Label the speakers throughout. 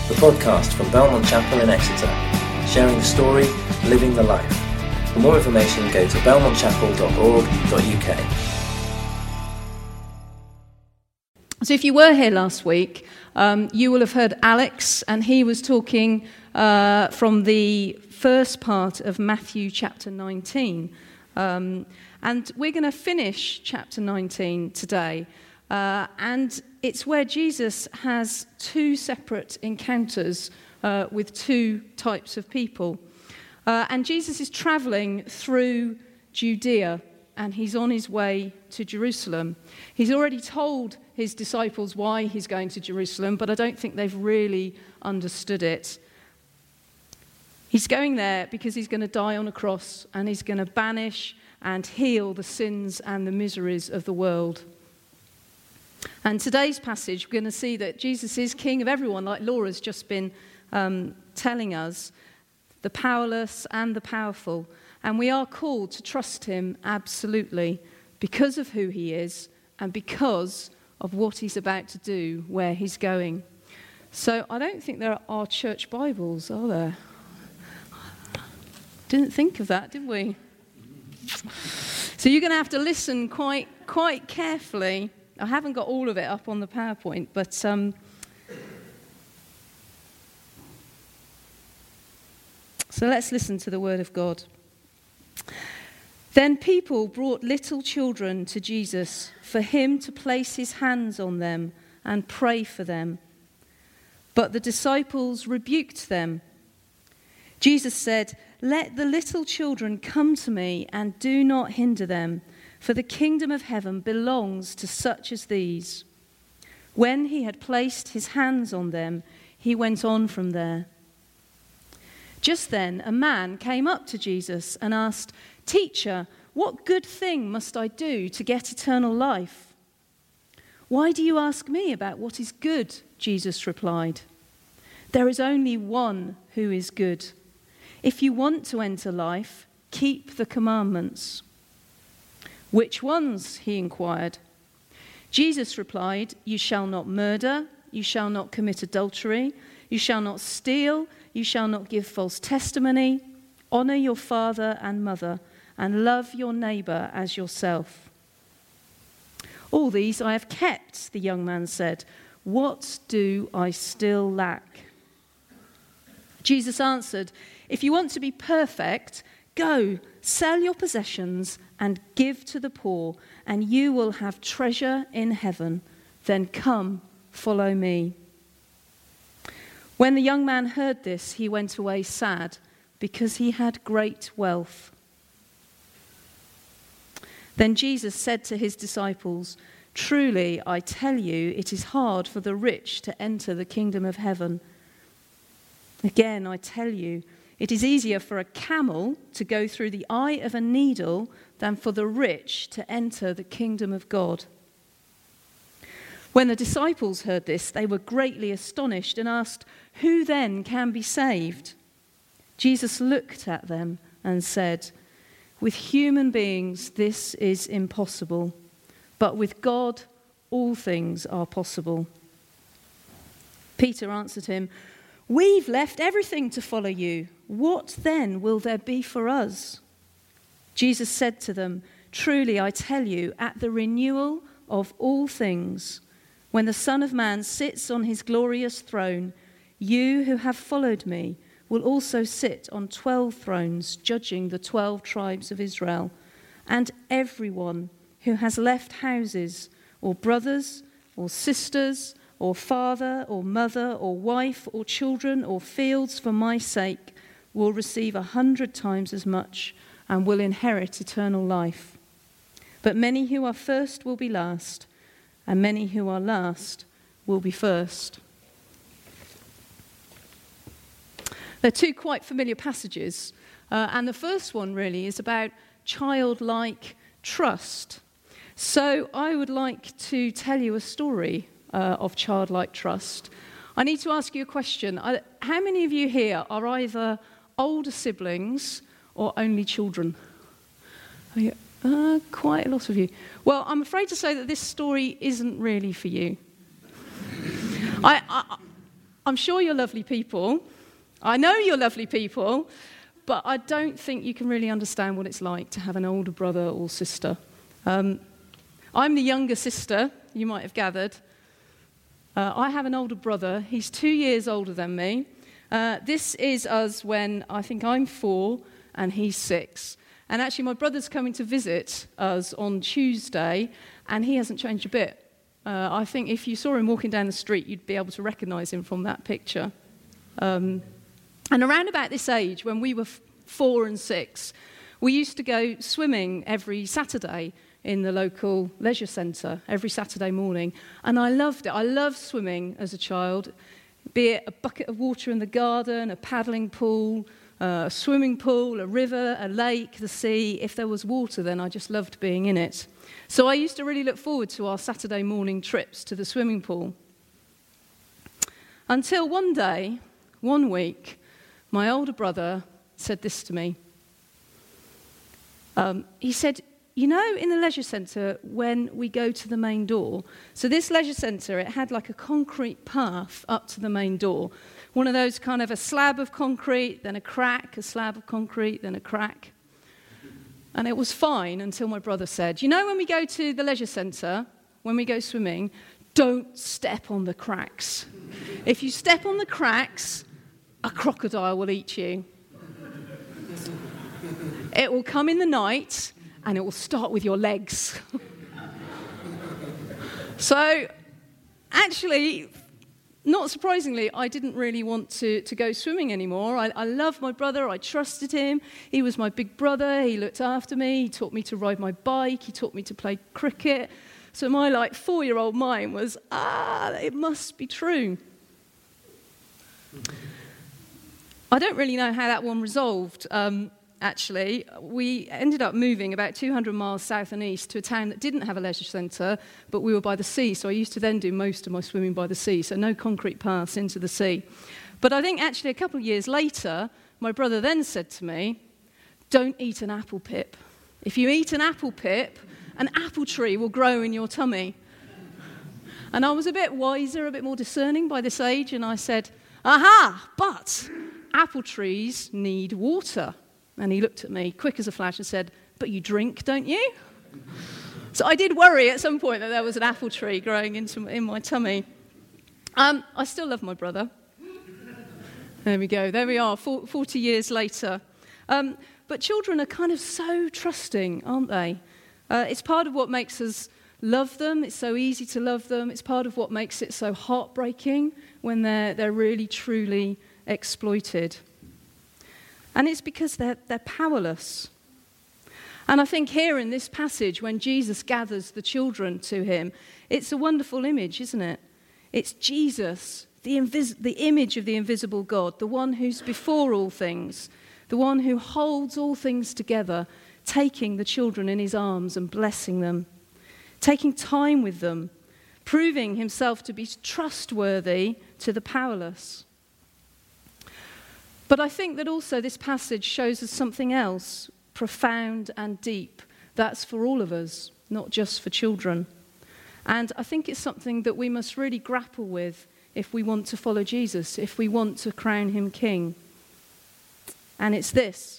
Speaker 1: the podcast from Belmont Chapel in Exeter, sharing the story, living the life. For more information, go to belmontchapel.org.uk.
Speaker 2: So if you were here last week, you will have heard Alex, and he was talking from the first part of Matthew chapter 19. And we're going to finish chapter 19 today. And it's where Jesus has two separate encounters with two types of people. And Jesus is travelling through Judea, and he's on his way to Jerusalem. He's already told his disciples why he's going to Jerusalem, but I don't think they've really understood it. He's going there because he's going to die on a cross, and he's going to banish and heal the sins and the miseries of the world. And today's passage, we're going to see that Jesus is King of everyone, like Laura's just been telling us, the powerless and the powerful. And we are called to trust him absolutely because of who he is and because of what he's about to do, where he's going. So I don't think there are church Bibles, are there? Didn't think of that, did we? So you're going to have to listen quite carefully. I haven't got all of it up on the PowerPoint, but so let's listen to the word of God. Then people brought little children to Jesus for him to place his hands on them and pray for them. But the disciples rebuked them. Jesus said, "Let the little children come to me and do not hinder them, for the kingdom of heaven belongs to such as these." When he had placed his hands on them, he went on from there. Just then a man came up to Jesus and asked, "Teacher, what good thing must I do to get eternal life?" "Why do you ask me about what is good?" Jesus replied. "There is only one who is good. If you want to enter life, keep the commandments." "Which ones?" he inquired. Jesus replied, "You shall not murder, you shall not commit adultery, you shall not steal, you shall not give false testimony, honor your father and mother, and love your neighbor as yourself." "All these I have kept," the young man said. "What do I still lack?" Jesus answered, "If you want to be perfect, go, sell your possessions and give to the poor, and you will have treasure in heaven. Then come, follow me." When the young man heard this, he went away sad, because he had great wealth. Then Jesus said to his disciples, "Truly, I tell you, it is hard for the rich to enter the kingdom of heaven. Again, I tell you, it is easier for a camel to go through the eye of a needle than for the rich to enter the kingdom of God." When the disciples heard this, they were greatly astonished and asked, "Who then can be saved?" Jesus looked at them and said, "With human beings this is impossible, but with God all things are possible." Peter answered him, "We've left everything to follow you. What then will there be for us?" Jesus said to them, "Truly I tell you, at the renewal of all things, when the Son of Man sits on his glorious throne, you who have followed me will also sit on 12 thrones, judging the 12 tribes of Israel. And everyone who has left houses, or brothers, or sisters, or father, or mother, or wife, or children, or fields for my sake, will receive 100 times as much and will inherit eternal life. But many who are first will be last, and many who are last will be first." They're two quite familiar passages, and the first one really is about childlike trust. So I would like to tell you a story of childlike trust. I need to ask you a question. How many of you here are either older siblings or only children? Quite a lot of you. Well, I'm afraid to say that this story isn't really for you. I'm sure you're lovely people. I know you're lovely people, but I don't think you can really understand what it's like to have an older brother or sister. I'm the younger sister, you might have gathered. I have an older brother. He's 2 years older than me. This is us when I think I'm 4 and he's 6. And actually my brother's coming to visit us on Tuesday, and he hasn't changed a bit. I think if you saw him walking down the street, you'd be able to recognise him from that picture. And around about this age, when we were 4 and 6, we used to go swimming every Saturday in the local leisure centre, every Saturday morning. And I loved it. I loved swimming as a child, be it a bucket of water in the garden, a paddling pool, a swimming pool, a river, a lake, the sea. If there was water, then I just loved being in it. So I used to really look forward to our Saturday morning trips to the swimming pool. Until one day, one week, my older brother said this to me. He said, you know, in the leisure centre, when we go to the main door, so this leisure centre, it had like a concrete path up to the main door. One of those kind of a slab of concrete, then a crack, a slab of concrete, then a crack. And it was fine until my brother said, you know, when we go to the leisure centre, when we go swimming, don't step on the cracks. If you step on the cracks, a crocodile will eat you. It will come in the night, and it will start with your legs. So, actually, not surprisingly, I didn't really want to go swimming anymore. I loved my brother. I trusted him. He was my big brother. He looked after me. He taught me to ride my bike. He taught me to play cricket. So my 4-year-old mind was, it must be true. I don't really know how that one resolved. Actually, we ended up moving about 200 miles south and east to a town that didn't have a leisure centre, but we were by the sea, so I used to then do most of my swimming by the sea, so no concrete paths into the sea. But I think actually a couple of years later, my brother then said to me, don't eat an apple pip. If you eat an apple pip, an apple tree will grow in your tummy. And I was a bit wiser, a bit more discerning by this age, and I said, aha, but apple trees need water. And he looked at me, quick as a flash, and said, but you drink, don't you? So I did worry at some point that there was an apple tree growing in my tummy. I still love my brother. There we go. There we are, 40 years later. But children are kind of so trusting, aren't they? It's part of what makes us love them. It's so easy to love them. It's part of what makes it so heartbreaking when they're really, truly exploited. And it's because they're powerless. And I think here in this passage, when Jesus gathers the children to him, it's a wonderful image, isn't it? It's Jesus, the image of the invisible God, the one who's before all things, the one who holds all things together, taking the children in his arms and blessing them, taking time with them, proving himself to be trustworthy to the powerless. But I think that also this passage shows us something else, profound and deep. That's for all of us, not just for children. And I think it's something that we must really grapple with if we want to follow Jesus, if we want to crown him king. And it's this.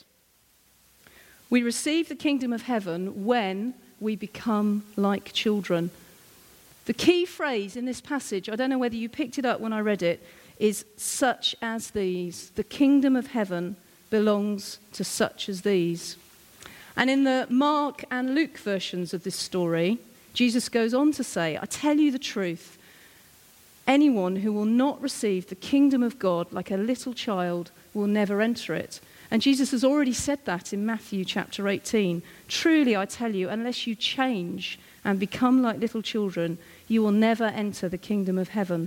Speaker 2: We receive the kingdom of heaven when we become like children. The key phrase in this passage, I don't know whether you picked it up when I read it, is such as these. The kingdom of heaven belongs to such as these. And in the Mark and Luke versions of this story, Jesus goes on to say, I tell you the truth, anyone who will not receive the kingdom of God like a little child will never enter it. And Jesus has already said that in Matthew chapter 18. Truly, I tell you, unless you change and become like little children, you will never enter the kingdom of heaven.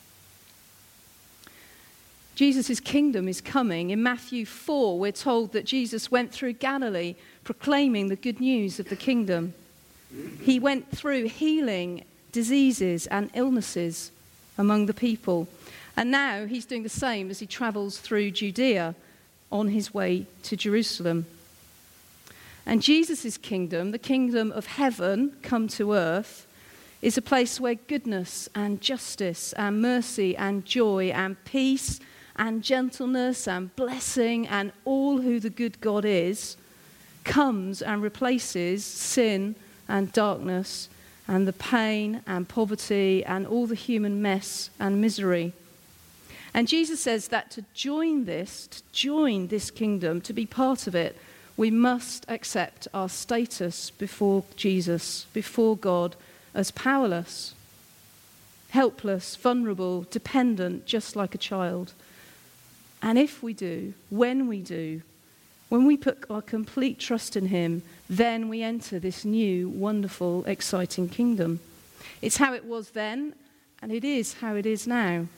Speaker 2: Jesus' kingdom is coming. In Matthew 4, we're told that Jesus went through Galilee proclaiming the good news of the kingdom. He went through healing diseases and illnesses among the people. And now he's doing the same as he travels through Judea on his way to Jerusalem. And Jesus' kingdom, the kingdom of heaven come to earth, is a place where goodness and justice and mercy and joy and peace and gentleness and blessing and all who the good God is comes and replaces sin and darkness and the pain and poverty and all the human mess and misery. And Jesus says that to join this kingdom, to be part of it, we must accept our status before Jesus, before God, as powerless, helpless, vulnerable, dependent, just like a child. And if we do, when we put our complete trust in him, then we enter this new, wonderful, exciting kingdom. It's how it was then, and it is how it is now.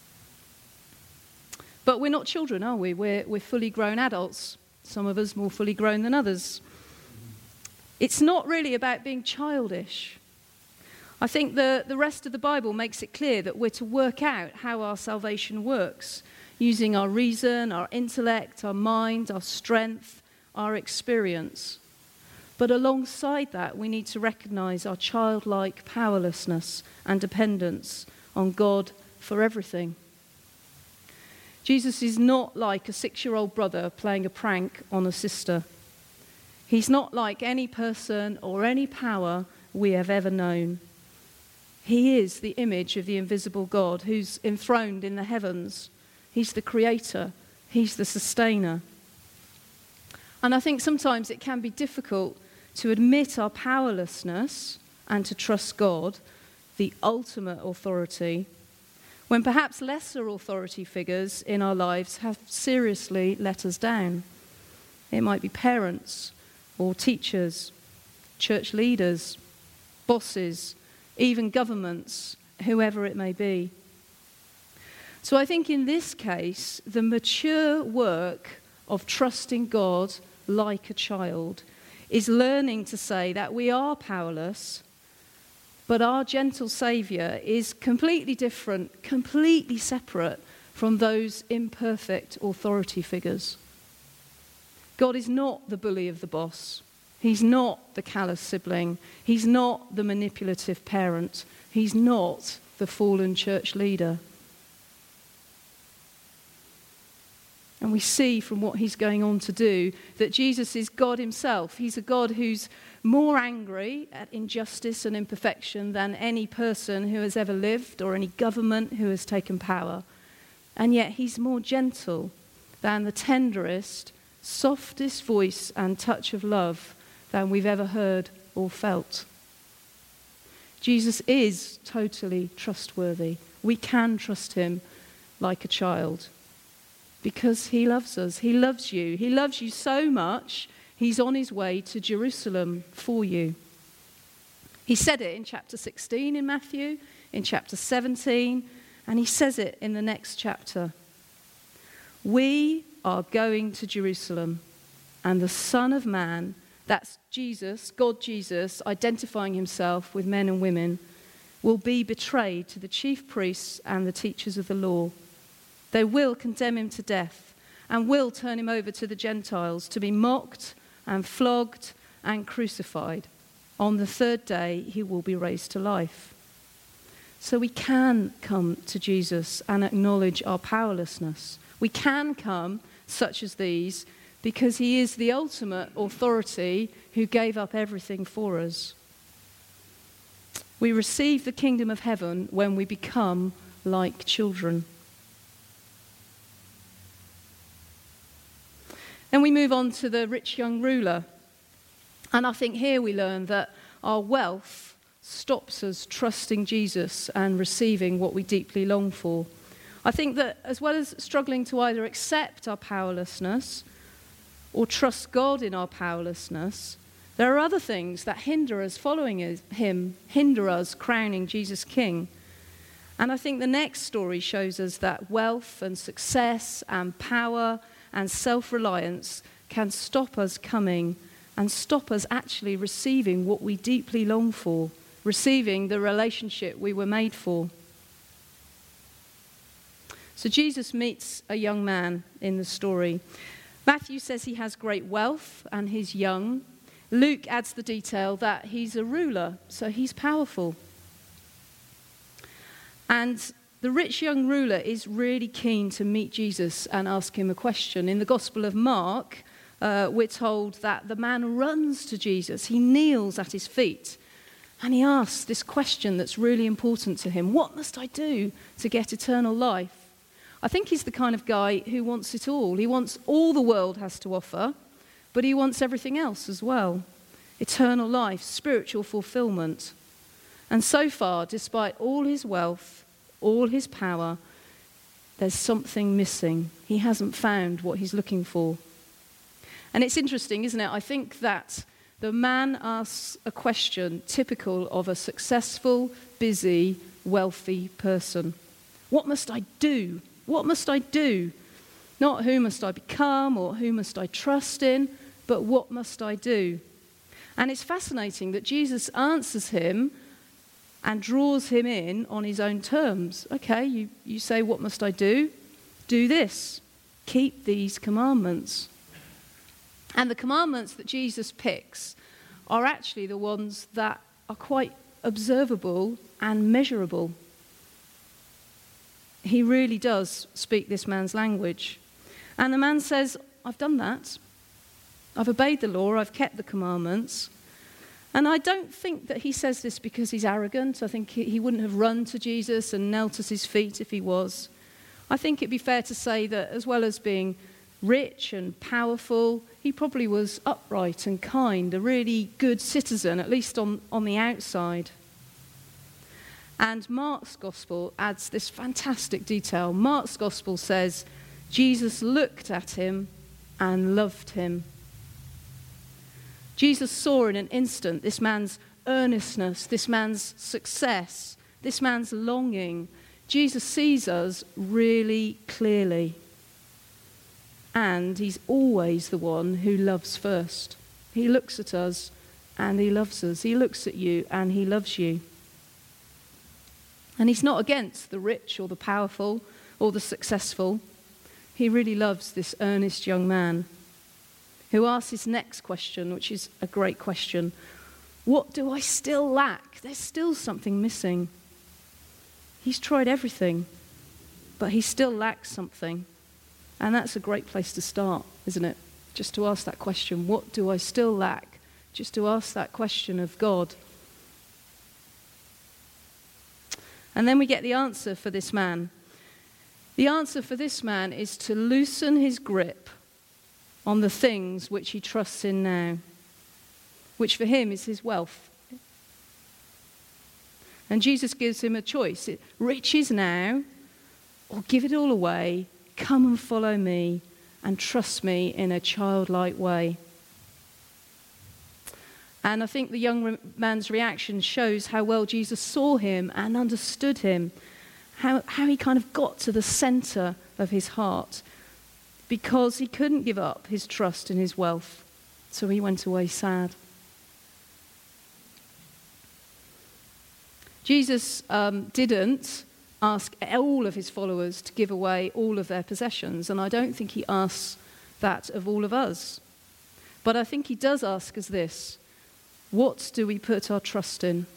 Speaker 2: But we're not children, are we? We're fully grown adults, some of us more fully grown than others. It's not really about being childish. I think the rest of the Bible makes it clear that we're to work out how our salvation works, using our reason, our intellect, our mind, our strength, our experience. But alongside that, we need to recognize our childlike powerlessness and dependence on God for everything. Jesus is not like a 6-year-old brother playing a prank on a sister. He's not like any person or any power we have ever known. He is the image of the invisible God who's enthroned in the heavens. He's the creator. He's the sustainer. And I think sometimes it can be difficult to admit our powerlessness and to trust God, the ultimate authority, when perhaps lesser authority figures in our lives have seriously let us down. It might be parents or teachers, church leaders, bosses, even governments, whoever it may be. So I think in this case, the mature work of trusting God like a child is learning to say that we are powerless, but our gentle Saviour is completely different, completely separate from those imperfect authority figures. God is not the bully of the boss. He's not the callous sibling. He's not the manipulative parent. He's not the fallen church leader. And we see from what he's going on to do that Jesus is God himself. He's a God who's more angry at injustice and imperfection than any person who has ever lived or any government who has taken power. And yet he's more gentle than the tenderest, softest voice and touch of love than we've ever heard or felt. Jesus is totally trustworthy. We can trust him like a child because he loves us. He loves you. He loves you so much, he's on his way to Jerusalem for you. He said it in chapter 16 in Matthew, in chapter 17, and he says it in the next chapter. We are going to Jerusalem, and the Son of Man, that's Jesus, God Jesus, identifying himself with men and women, will be betrayed to the chief priests and the teachers of the law. They will condemn him to death and will turn him over to the Gentiles to be mocked and flogged and crucified. On the third day, he will be raised to life. So we can come to Jesus and acknowledge our powerlessness. We can come, such as these, because he is the ultimate authority who gave up everything for us. We receive the kingdom of heaven when we become like children. Then we move on to the rich young ruler. And I think here we learn that our wealth stops us trusting Jesus and receiving what we deeply long for. I think that as well as struggling to either accept our powerlessness or trust God in our powerlessness, there are other things that hinder us following him, hinder us crowning Jesus King. And I think the next story shows us that wealth and success and power and self-reliance can stop us coming and stop us actually receiving what we deeply long for, receiving the relationship we were made for. So Jesus meets a young man in the story. Matthew says he has great wealth and he's young. Luke adds the detail that he's a ruler, so he's powerful. And the rich young ruler is really keen to meet Jesus and ask him a question. In the Gospel of Mark, we're told that the man runs to Jesus. He kneels at his feet and he asks this question that's really important to him. What must I do to get eternal life? I think he's the kind of guy who wants it all. He wants all the world has to offer, but he wants everything else as well. Eternal life, spiritual fulfillment. And so far, despite all his wealth, all his power, there's something missing. He hasn't found what he's looking for. And it's interesting, isn't it? I think that the man asks a question typical of a successful, busy, wealthy person. What must I do? What must I do? Not who must I become or who must I trust in, but what must I do? And it's fascinating that Jesus answers him and draws him in on his own terms. Okay, you say, what must I do? Do this. Keep these commandments. And the commandments that Jesus picks are actually the ones that are quite observable and measurable. He really does speak this man's language. And the man says, I've done that. I've obeyed the law. I've kept the commandments. And I don't think that he says this because he's arrogant. I think he wouldn't have run to Jesus and knelt at his feet if he was. I think it'd be fair to say that as well as being rich and powerful, he probably was upright and kind, a really good citizen, at least on the outside. And Mark's gospel adds this fantastic detail. Mark's gospel says, Jesus looked at him and loved him. Jesus saw in an instant this man's earnestness, this man's success, this man's longing. Jesus sees us really clearly. And he's always the one who loves first. He looks at us and he loves us. He looks at you and he loves you. And he's not against the rich or the powerful or the successful. He really loves this earnest young man who asks his next question, which is a great question. What do I still lack? There's still something missing. He's tried everything, but he still lacks something. And that's a great place to start, isn't it? Just to ask that question, what do I still lack? Just to ask that question of God. And then we get the answer for this man. The answer for this man is to loosen his grip on the things which he trusts in now, which for him is his wealth. And Jesus gives him a choice. Riches now, or give it all away, come and follow me and trust me in a childlike way. And I think the young man's reaction shows how well Jesus saw him and understood him, how he kind of got to the center of his heart, because he couldn't give up his trust in his wealth, so he went away sad. Jesus didn't ask all of his followers to give away all of their possessions, and I don't think he asks that of all of us. But I think he does ask us this: what do we put our trust in?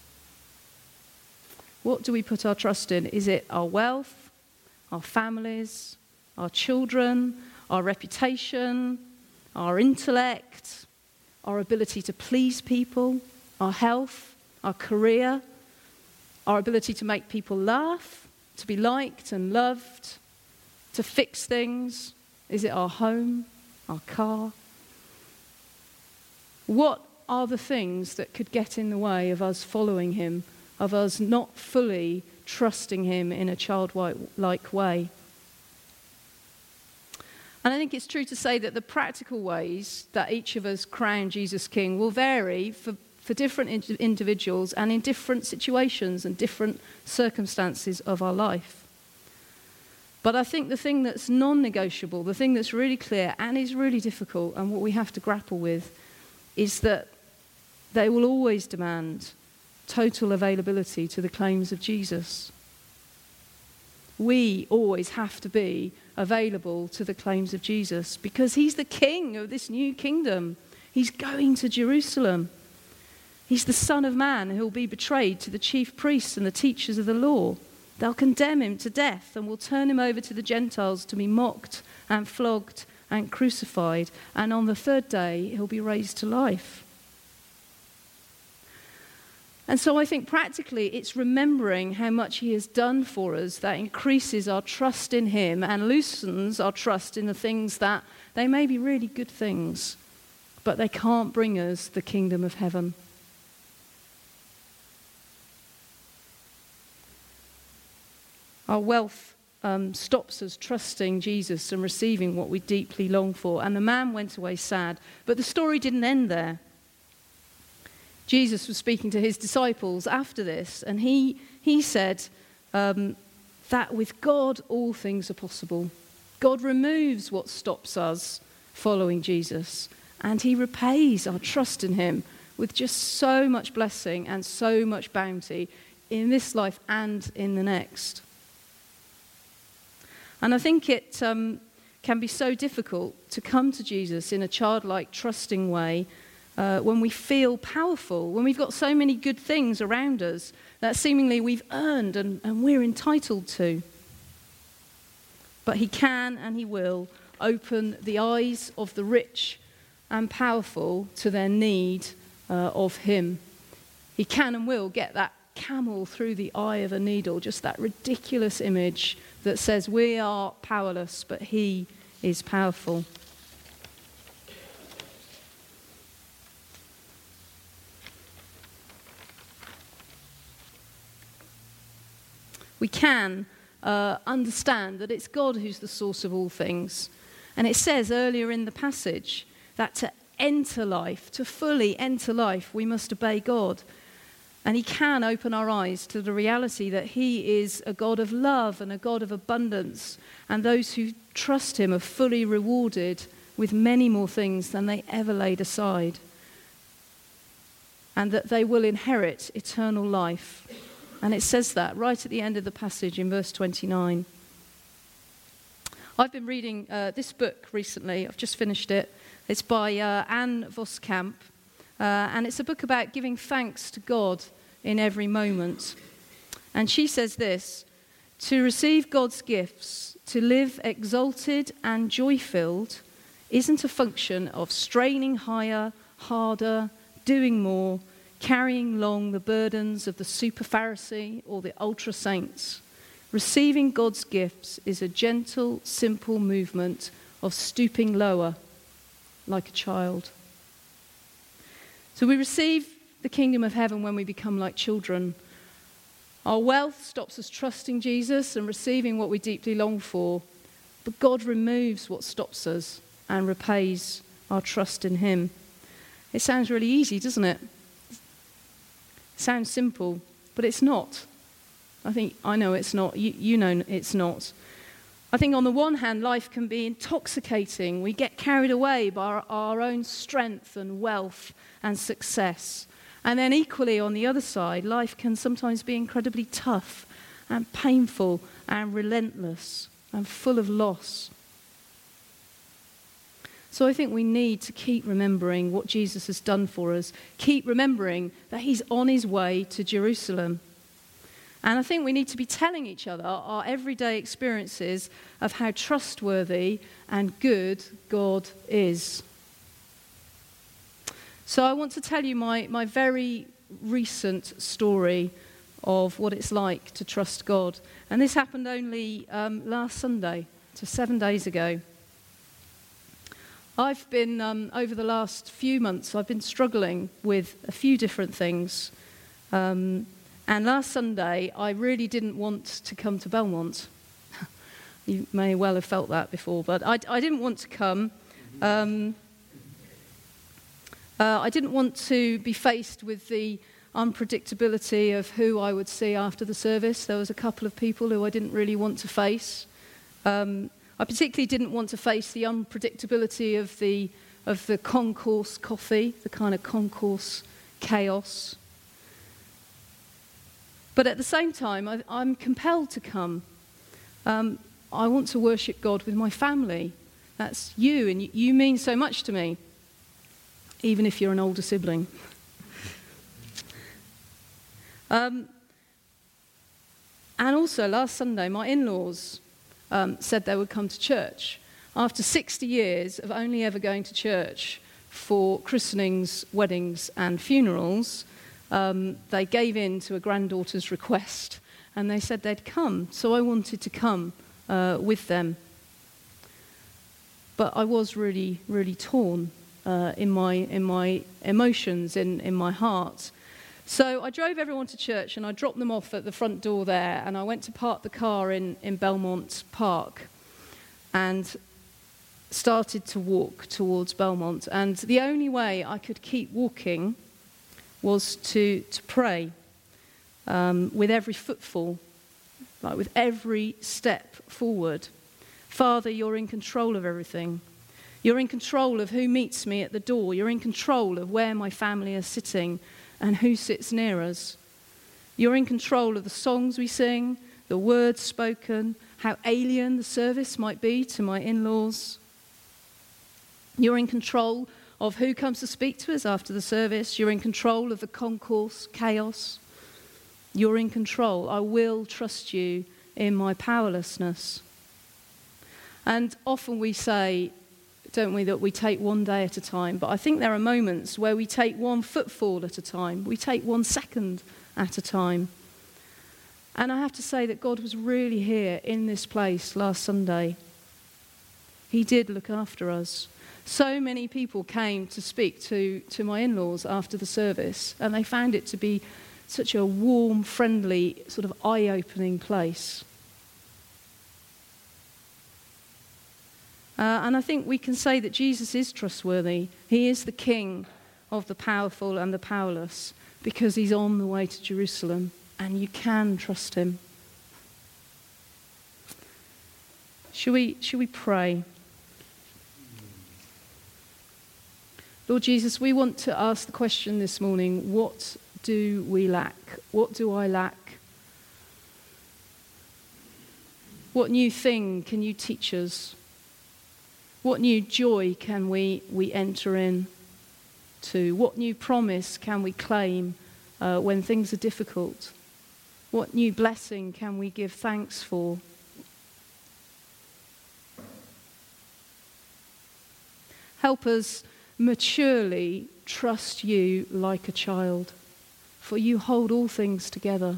Speaker 2: What do we put our trust in? Is it our wealth, our families, our children, our reputation, our intellect, our ability to please people, our health, our career, our ability to make people laugh, to be liked and loved, to fix things? Is it our home, our car? What are the things that could get in the way of us following him, of us not fully trusting him in a childlike way? And I think it's true to say that the practical ways that each of us crown Jesus King will vary for different individuals and in different situations and different circumstances of our life. But I think the thing that's non-negotiable, the thing that's really clear and is really difficult and what we have to grapple with, is that they will always demand total availability to the claims of Jesus. We always have to be available to the claims of Jesus because he's the king of this new kingdom. He's going to Jerusalem. He's the Son of Man who will be betrayed to the chief priests and the teachers of the law. They'll condemn him to death and will turn him over to the Gentiles to be mocked and flogged and crucified. And on the third day, he'll be raised to life. And so I think practically it's remembering how much he has done for us that increases our trust in him and loosens our trust in the things that they may be really good things, but they can't bring us the kingdom of heaven. Our wealth stops us trusting Jesus and receiving what we deeply long for. And the man went away sad. But the story didn't end there. Jesus was speaking to his disciples after this, and he said that with God all things are possible. God removes what stops us following Jesus, and he repays our trust in him with just so much blessing and so much bounty in this life and in the next. And I think it can be so difficult to come to Jesus in a childlike, trusting way when we feel powerful, when we've got so many good things around us that seemingly we've earned and we're entitled to. But he can and he will open the eyes of the rich and powerful to their need of him. He can and will get that camel through the eye of a needle, just that ridiculous image that says we are powerless, but he is powerful. We can understand that it's God who's the source of all things. And it says earlier in the passage that to enter life, to fully enter life, we must obey God. And he can open our eyes to the reality that he is a God of love and a God of abundance. And those who trust him are fully rewarded with many more things than they ever laid aside. And that they will inherit eternal life. And it says that right at the end of the passage in verse 29. I've been reading this book recently. I've just finished it. It's by Anne Voskamp. And it's a book about giving thanks to God in every moment. And she says this: to receive God's gifts, to live exalted and joy-filled, isn't a function of straining higher, harder, doing more, carrying along the burdens of the super Pharisee or the ultra saints. Receiving God's gifts is a gentle, simple movement of stooping lower, like a child. So we receive the kingdom of heaven when we become like children. Our wealth stops us trusting Jesus and receiving what we deeply long for, but God removes what stops us and repays our trust in him. It sounds really easy, doesn't it? It sounds simple, but it's not. I know it's not. You know it's not. I think on the one hand, life can be intoxicating. We get carried away by our own strength and wealth and success. And then equally on the other side, life can sometimes be incredibly tough and painful and relentless and full of loss. So I think we need to keep remembering what Jesus has done for us. Keep remembering that he's on his way to Jerusalem. And I think we need to be telling each other our everyday experiences of how trustworthy and good God is. So I want to tell you my very recent story of what it's like to trust God. And this happened only last Sunday, so 7 days ago. I've been, over the last few months, I've been struggling with a few different things. And last Sunday, I really didn't want to come to Belmont. You may well have felt that before, but I didn't want to come. I didn't want to be faced with the unpredictability of who I would see after the service. There was a couple of people who I didn't really want to face. I particularly didn't want to face the unpredictability of the concourse coffee, the kind of concourse chaos. But at the same time, I'm compelled to come. I want to worship God with my family. That's you, and you mean so much to me, even if you're an older sibling. And And also last Sunday, my in-laws said they would come to church. After 60 years of only ever going to church for christenings, weddings and funerals, they gave in to a granddaughter's request and they said they'd come. So I wanted to come with them. But I was really, really torn in my emotions, in my heart. So I drove everyone to church and I dropped them off at the front door there, and I went to park the car in Belmont Park and started to walk towards Belmont. And the only way I could keep walking was to pray with every footfall, like with every step forward. Father, you're in control of everything. You're in control of who meets me at the door. You're in control of where my family are sitting and who sits near us. You're in control of the songs we sing, the words spoken, how alien the service might be to my in-laws. You're in control of who comes to speak to us after the service. You're in control of the concourse chaos. You're in control. I will trust you in my powerlessness. And often we say, don't we, that we take one day at a time. But I think there are moments where we take one footfall at a time. We take 1 second at a time. And I have to say that God was really here in this place last Sunday. He did look after us. So many people came to speak to my in-laws after the service, and they found it to be such a warm, friendly, sort of eye-opening place. And I think we can say that Jesus is trustworthy. He is the King of the powerful and the powerless, because he's on the way to Jerusalem, and you can trust him. Shall we pray? Lord Jesus, we want to ask the question this morning, what do we lack? What do I lack? What new thing can you teach us? What new joy can we enter in to? What new promise can we claim when things are difficult? What new blessing can we give thanks for? Help us maturely trust you like a child, for you hold all things together.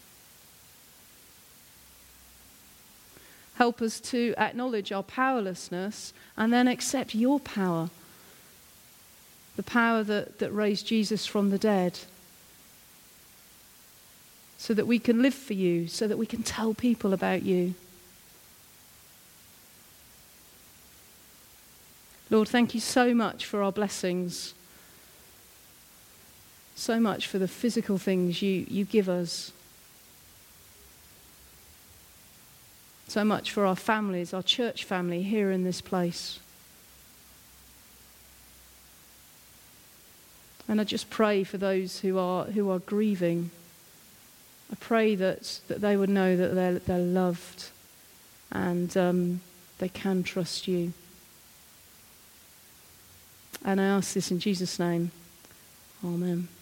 Speaker 2: Help us to acknowledge our powerlessness and then accept your power, the power that raised Jesus from the dead, so that we can live for you, so that we can tell people about you. Lord, thank you so much for our blessings, so much for the physical things you give us, so much for our families, our church family here in this place. And I just pray for those who are grieving. I pray that they would know that they're loved and they can trust you. And I ask this in Jesus' name. Amen.